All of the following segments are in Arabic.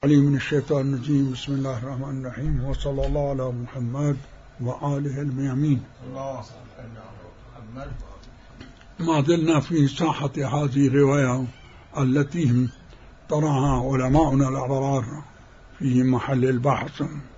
علي من الشيطان الرجيم. بسم الله الرحمن الرحيم، وصلى الله على محمد وآله الميامين. ما زلنا في ساحة هذه الرواية التي طرحها علماؤنا الأبرار في محل البحث،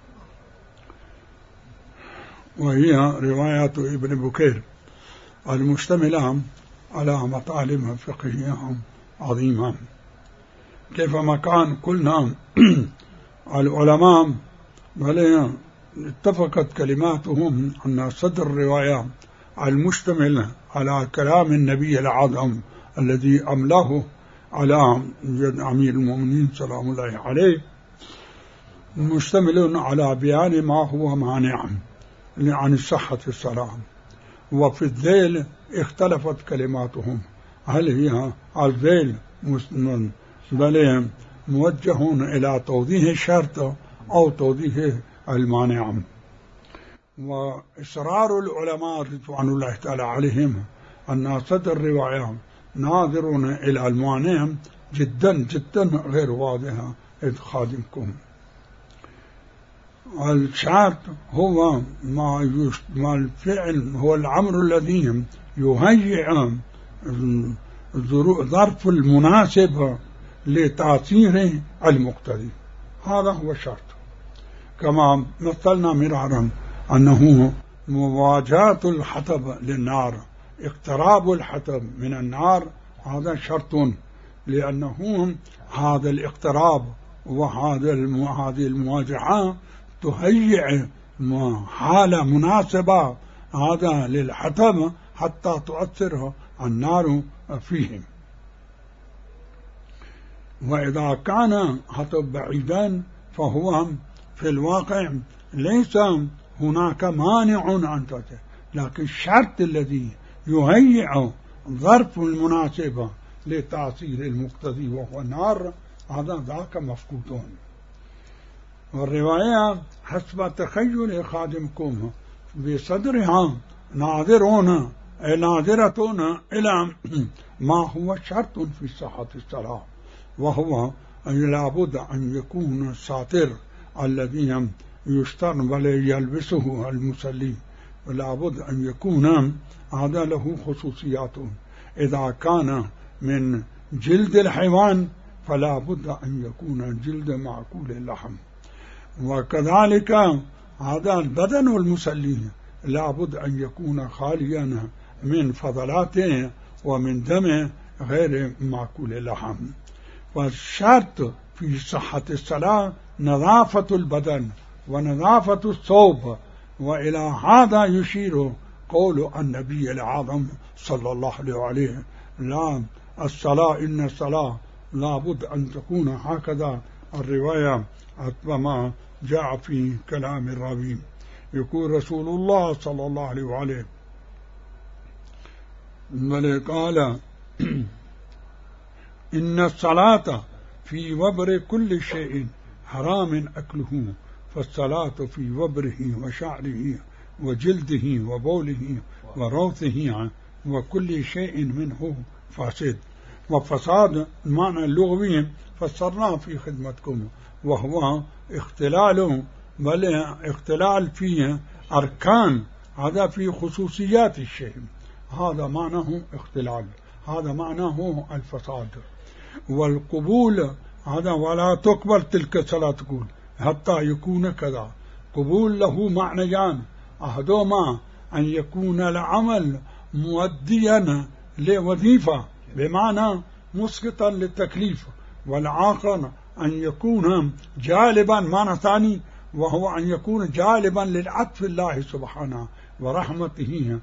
وهي رواية ابن بكير المشتملة على مطالب فقهية عظيمة. كيفما كان قلنا العلماء بل اتفقت كلماتهم أن صدر الرواية المشتمل على كلام النبي العظيم الذي أملاه على يد أمير المؤمنين سلام الله عليه مشتمل على بيان ما هو مانع عن صحة الصلاة. وفي الذيل اختلفت كلماتهم، هل هي الذيل بل موجه إلى توضيح الشرط أو توضيح المانع. وإصرار العلماء رضوان الله تعالى عليهم أن صدر الرواية ناظرون إلى المانع جدا جدا غير واضحة إذ خادمكم. الشرط هو ما الفعل، هو الأمر الذي يهيئ ظرف المناسب لتأثير المقتضي، هذا هو الشرط. كما مثلنا مرارا أنه مواجهة الحطب للنار، اقتراب الحطب من النار، هذا شرط، لأنه هذا الاقتراب وهذه المواجهة تهيئ حالة مناسبة هذا للحطب حتى تؤثر النار فيهم. وإذا كان حطب بعيدا فهو في الواقع ليس هناك مانع عن ذلك، لكن الشرط الذي يهيئ ظرف المناسبة لتأثير المقتضي وهو النار، هذا ذاك مفقود. والرواية حسب تخيل خادمكم بصدرها ناظرة إلى ما هو شرط في صحة الصلاة، وهو أن لابد أن يكون الساتر الذي يشترط يلبسه المصلي، لابد أن يكون هذا له خصوصيات. إذا كان من جلد الحيوان فلا بد أن يكون جلد معقول اللحم، وكذلك هذا البدن المصلي لا بد أن يكون خاليا من فضلاته ومن دم غير معقول اللحم. والشرط في صحة الصلاة نظافة البدن ونظافة الثوب، وإلى هذا يشير قول النبي العظيم صلى الله عليه: لا الصلاة إن الصلاة لا بد أن تكون هكذا. الرواية ما جاء في كلام الراوي، يقول رسول الله صلى الله عليه بل قال: إن الصلاة في وبر كل شيء حرام أكله، فالصلاة في وبره وشعره وجلده وبوله وروثه وكل شيء منه فاسد. وفساد المعنى اللغوي فسرناه في خدمتكم، وهو اختلال، بل اختلال فيه أركان، هذا في خصوصيات الشيء، هذا معناه اختلال، هذا معناه الفساد. والقبول هذا ولا تقبل تلك الصلاة تقول حتى يكون كذا. قبول له معنيان: أحدهما أن يكون العمل مؤديا لوظيفة بمعنى مسقطا للتكليف، والآخر أن يكون جالبا، معنى ثاني وهو أن يكون جالبا للعطف الله سبحانه ورحمته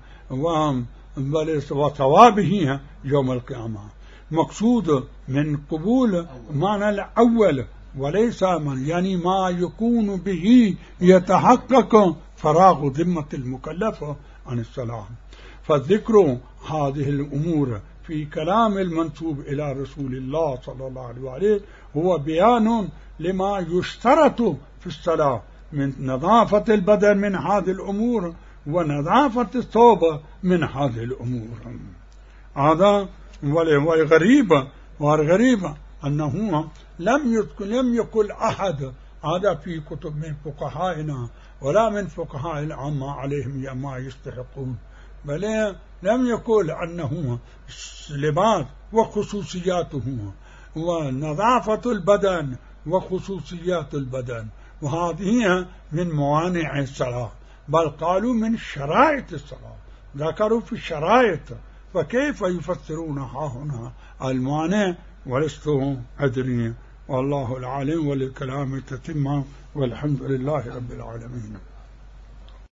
وثوابه يوم القيامة. مقصود من قبول معنى الأول، وليس يعني ما يكون به يتحقق فراغ ذمة المكلف عن الصلاة. فالذكر هذه الأمور في كلام المنسوب إلى رسول الله صلى الله عليه وآله هو بيان لما يشترط في الصلاة من نظافة البدن من هذه الأمور ونظافة الثوب من هذه الأمور. هذا والغريب أنه لم يقل أحد هذا في كتب من فقهائنا ولا من فقهاء العامة عليهم ما يستحقون، بل لم يقل أنه لباس وخصوصياته ونظافة البدن وخصوصيات البدن وهذه من موانع الصلاة، بل قالوا من شرائط الصلاة، ذكروا في الشرائط، فكيف يفسرونها هنا المانع؟ ولست أدري، والله العالم وللكلام تتمة، والحمد لله رب العالمين.